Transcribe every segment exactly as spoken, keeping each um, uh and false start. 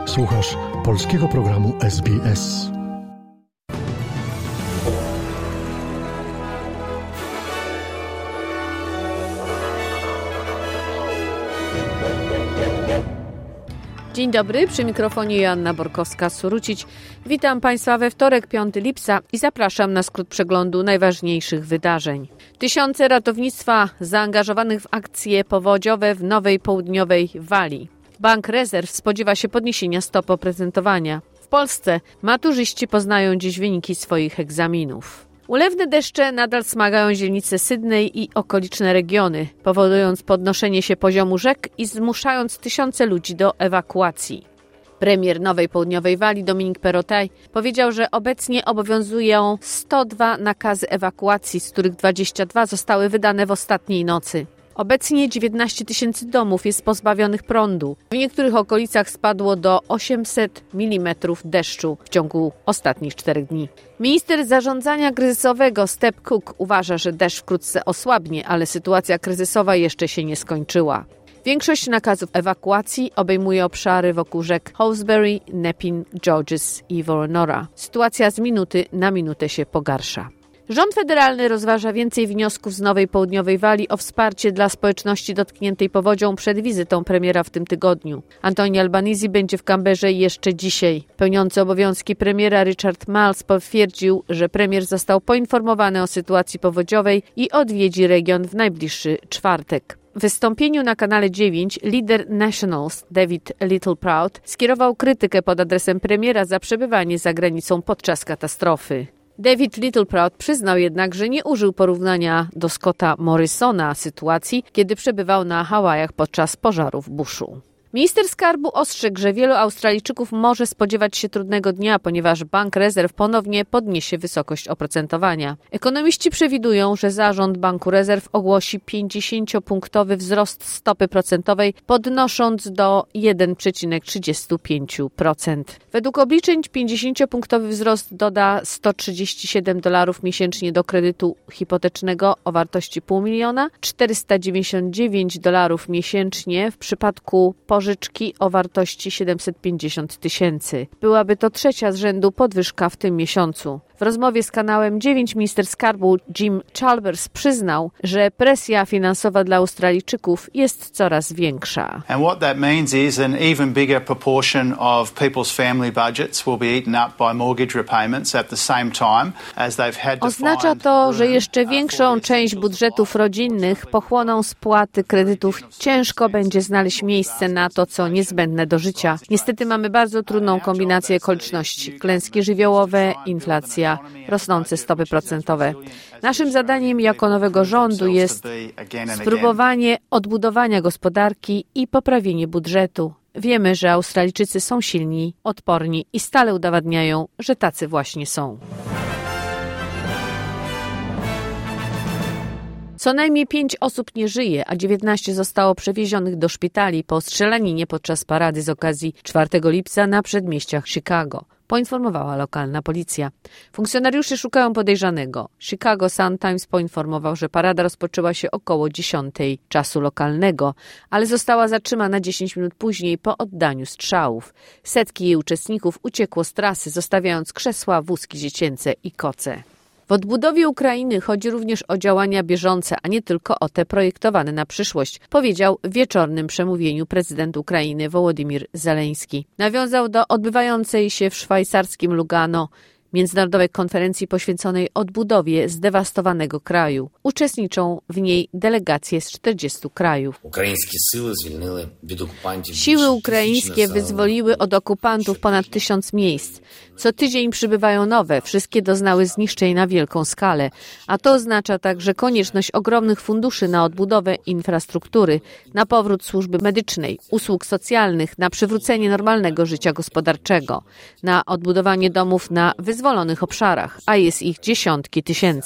Słuchasz polskiego programu S B S. Dzień dobry, przy mikrofonie Joanna Borkowska-Surucić. Witam Państwa we wtorek, piątego lipca i zapraszam na skrót przeglądu najważniejszych wydarzeń. Tysiące ratownictwa zaangażowanych w akcje powodziowe w Nowej Południowej Walii. Bank Rezerw spodziewa się podniesienia stopy oprocentowania. W Polsce maturzyści poznają dziś wyniki swoich egzaminów. Ulewne deszcze nadal smagają dzielnice Sydney i okoliczne regiony, powodując podnoszenie się poziomu rzek i zmuszając tysiące ludzi do ewakuacji. Premier Nowej Południowej Walii Dominic Perrottet powiedział, że obecnie obowiązują sto dwa nakazy ewakuacji, z których dwadzieścia dwa zostały wydane w ostatniej nocy. Obecnie dziewiętnaście tysięcy domów jest pozbawionych prądu. W niektórych okolicach spadło do osiemset milimetrów deszczu w ciągu ostatnich czterech dni. Minister zarządzania kryzysowego Steve Cook uważa, że deszcz wkrótce osłabnie, ale sytuacja kryzysowa jeszcze się nie skończyła. Większość nakazów ewakuacji obejmuje obszary wokół rzek Hawkesbury, Nepean, Georges i Woronora. Sytuacja z minuty na minutę się pogarsza. Rząd federalny rozważa więcej wniosków z Nowej Południowej Walii o wsparcie dla społeczności dotkniętej powodzią przed wizytą premiera w tym tygodniu. Anthony Albanese będzie w Canberrze jeszcze dzisiaj. Pełniący obowiązki premiera Richard Marles potwierdził, że premier został poinformowany o sytuacji powodziowej i odwiedzi region w najbliższy czwartek. W wystąpieniu na kanale dziewięć lider Nationals David Littleproud skierował krytykę pod adresem premiera za przebywanie za granicą podczas katastrofy. David Littleproud przyznał jednak, że nie użył porównania do Scotta Morrisona sytuacji, kiedy przebywał na Hawajach podczas pożaru w buszu. Minister skarbu ostrzegł, że wielu Australijczyków może spodziewać się trudnego dnia, ponieważ Bank Rezerw ponownie podniesie wysokość oprocentowania. Ekonomiści przewidują, że zarząd Banku Rezerw ogłosi pięćdziesięciopunktowy wzrost stopy procentowej, podnosząc do jeden przecinek trzydzieści pięć procent. Według obliczeń pięćdziesięciopunktowy wzrost doda sto trzydzieści siedem dolarów miesięcznie do kredytu hipotecznego o wartości pół miliona, czterysta dziewięćdziesiąt dziewięć dolarów miesięcznie w przypadku pożyczki o wartości siedemset pięćdziesiąt tysięcy. Byłaby to trzecia z rzędu podwyżka w tym miesiącu. W rozmowie z kanałem dziewięć minister skarbu Jim Chalmers przyznał, że presja finansowa dla Australijczyków jest coraz większa. And what that means is an even bigger proportion of people's family budgets will be eaten up by mortgage repayments at the same time as they've had to Oznacza to, że jeszcze większą część budżetów rodzinnych pochłoną spłaty kredytów. Ciężko będzie znaleźć miejsce na to, co niezbędne do życia. Niestety mamy bardzo trudną kombinację okoliczności. Klęski żywiołowe, inflacja, rosnące stopy procentowe. Naszym zadaniem jako nowego rządu jest spróbowanie odbudowania gospodarki i poprawienie budżetu. Wiemy, że Australijczycy są silni, odporni i stale udowadniają, że tacy właśnie są. Co najmniej pięć osób nie żyje, a dziewiętnaście zostało przewiezionych do szpitali po strzelaninie podczas parady z okazji czwartego lipca na przedmieściach Chicago, poinformowała lokalna policja. Funkcjonariusze szukają podejrzanego. Chicago Sun-Times poinformował, że parada rozpoczęła się około dziesiątej czasu lokalnego, ale została zatrzymana dziesięć minut później po oddaniu strzałów. Setki jej uczestników uciekło z trasy, zostawiając krzesła, wózki dziecięce i koce. W odbudowie Ukrainy chodzi również o działania bieżące, a nie tylko o te projektowane na przyszłość, powiedział w wieczornym przemówieniu prezydent Ukrainy Wołodymyr Zeleński. Nawiązał do odbywającej się w szwajcarskim Lugano międzynarodowej konferencji poświęconej odbudowie zdewastowanego kraju. Uczestniczą w niej delegacje z czterdziestu krajów. Siły ukraińskie wyzwoliły od okupantów ponad tysiąc miejsc. Co tydzień przybywają nowe, wszystkie doznały zniszczeń na wielką skalę, a to oznacza także konieczność ogromnych funduszy na odbudowę infrastruktury, na powrót służby medycznej, usług socjalnych, na przywrócenie normalnego życia gospodarczego, na odbudowanie domów na wyzwolonych obszarach, a jest ich dziesiątki tysięcy.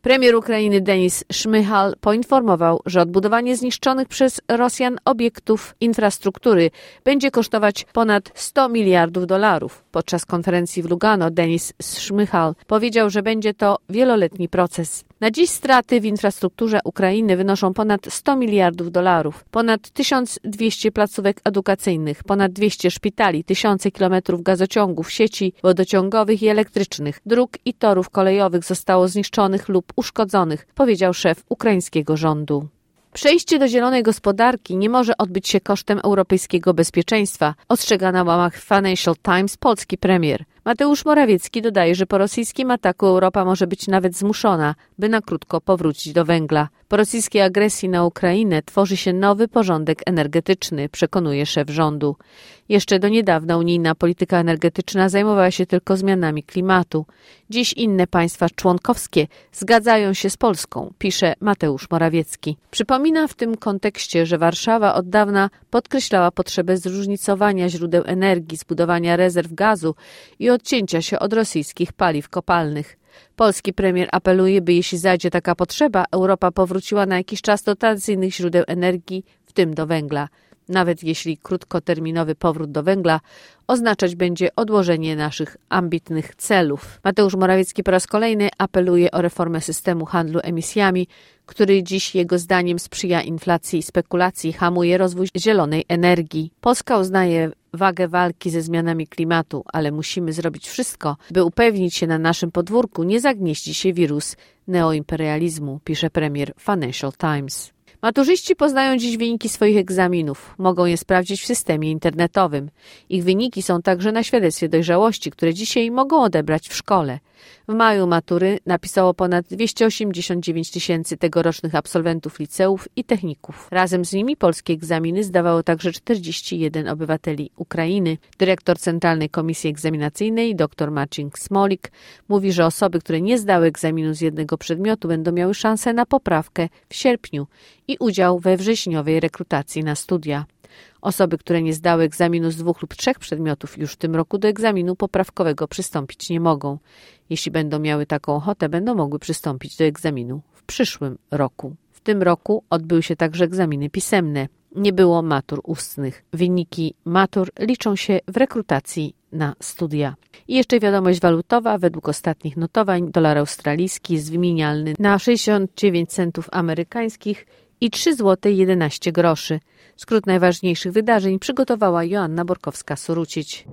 Premier Ukrainy Denis Szmyhal poinformował, że odbudowanie zniszczonych przez Rosjan obiektów infrastruktury będzie kosztować ponad sto miliardów dolarów. Podczas konferencji w Lugano Denis Szmyhal powiedział, że będzie to wieloletni proces. Na dziś straty w infrastrukturze Ukrainy wynoszą ponad sto miliardów dolarów, ponad tysiąc dwieście placówek edukacyjnych, ponad dwieście szpitali, tysiące kilometrów gazociągów, sieci wodociągowych i elektrycznych, dróg i torów kolejowych zostało zniszczonych lub uszkodzonych, powiedział szef ukraińskiego rządu. Przejście do zielonej gospodarki nie może odbyć się kosztem europejskiego bezpieczeństwa, ostrzega na łamach Financial Times polski premier. Mateusz Morawiecki dodaje, że po rosyjskim ataku Europa może być nawet zmuszona, by na krótko powrócić do węgla. Po rosyjskiej agresji na Ukrainę tworzy się nowy porządek energetyczny, przekonuje szef rządu. Jeszcze do niedawna unijna polityka energetyczna zajmowała się tylko zmianami klimatu. Dziś inne państwa członkowskie zgadzają się z Polską, pisze Mateusz Morawiecki. Przypomina w tym kontekście, że Warszawa od dawna podkreślała potrzebę zróżnicowania źródeł energii, zbudowania rezerw gazu i odcięcia się od rosyjskich paliw kopalnych. Polski premier apeluje, by jeśli zajdzie taka potrzeba, Europa powróciła na jakiś czas do tradycyjnych źródeł energii, w tym do węgla. Nawet jeśli krótkoterminowy powrót do węgla oznaczać będzie odłożenie naszych ambitnych celów. Mateusz Morawiecki po raz kolejny apeluje o reformę systemu handlu emisjami, który dziś jego zdaniem sprzyja inflacji i spekulacji, hamuje rozwój zielonej energii. Polska uznaje wagę walki ze zmianami klimatu, ale musimy zrobić wszystko, by upewnić się, na naszym podwórku nie zagnieździ się wirus neoimperializmu, pisze premier Financial Times. Maturzyści poznają dziś wyniki swoich egzaminów. Mogą je sprawdzić w systemie internetowym. Ich wyniki są także na świadectwie dojrzałości, które dzisiaj mogą odebrać w szkole. W maju matury napisało ponad dwieście osiemdziesiąt dziewięć tysięcy tegorocznych absolwentów liceów i techników. Razem z nimi polskie egzaminy zdawało także czterdzieści jeden obywateli Ukrainy. Dyrektor Centralnej Komisji Egzaminacyjnej dr Marcin Smolik mówi, że osoby, które nie zdały egzaminu z jednego przedmiotu, będą miały szansę na poprawkę w sierpniu i udział we wrześniowej rekrutacji na studia. Osoby, które nie zdały egzaminu z dwóch lub trzech przedmiotów, już w tym roku do egzaminu poprawkowego przystąpić nie mogą. Jeśli będą miały taką ochotę, będą mogły przystąpić do egzaminu w przyszłym roku. W tym roku odbyły się także egzaminy pisemne. Nie było matur ustnych. Wyniki matur liczą się w rekrutacji na studia. I jeszcze wiadomość walutowa. Według ostatnich notowań dolar australijski jest wymienialny na sześćdziesiąt dziewięć centów amerykańskich i trzy złote jedenaście groszy. Skrót najważniejszych wydarzeń przygotowała Joanna Borkowska-Surucić.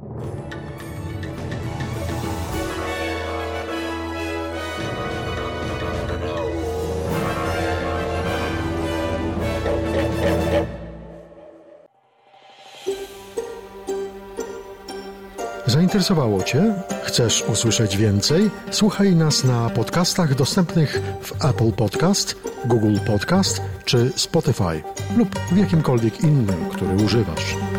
Zainteresowało Cię? Chcesz usłyszeć więcej? Słuchaj nas na podcastach dostępnych w Apple Podcast, Google Podcast czy Spotify lub w jakimkolwiek innym, który używasz.